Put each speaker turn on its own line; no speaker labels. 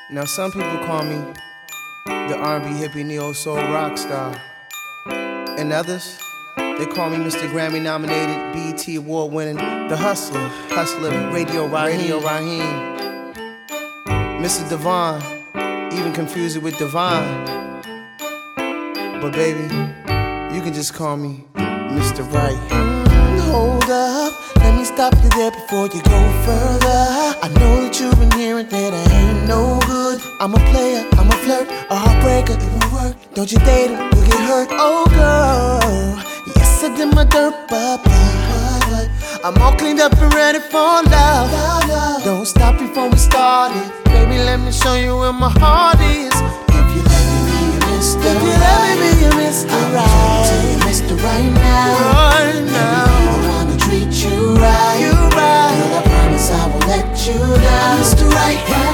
Now some people call me the R&B hippie neo-soul rock star, and others, they call me Mr. Grammy nominated, BET award winning, the hustler, Radio Raheem, Mr. Devon, even confuse it with Divine. But baby, you can just call me Mr. Right.
Hold up, let me stop you there before you go further. I know that you've been hearing that I ain't no good. I'm a player, I'm a flirt, a heartbreaker. It won't work, don't you date him, you'll get hurt. Oh girl, yes I did my dirt, but I'm all cleaned up and ready for love. Don't stop before we started. Baby, let me show you where my heart is. If you let me be your Mr. If you let me be your Mr. Right, I'm Mr. Right now. Right now, I wanna treat you right. You right. Girl, I promise I won't let you down. Mr. Right.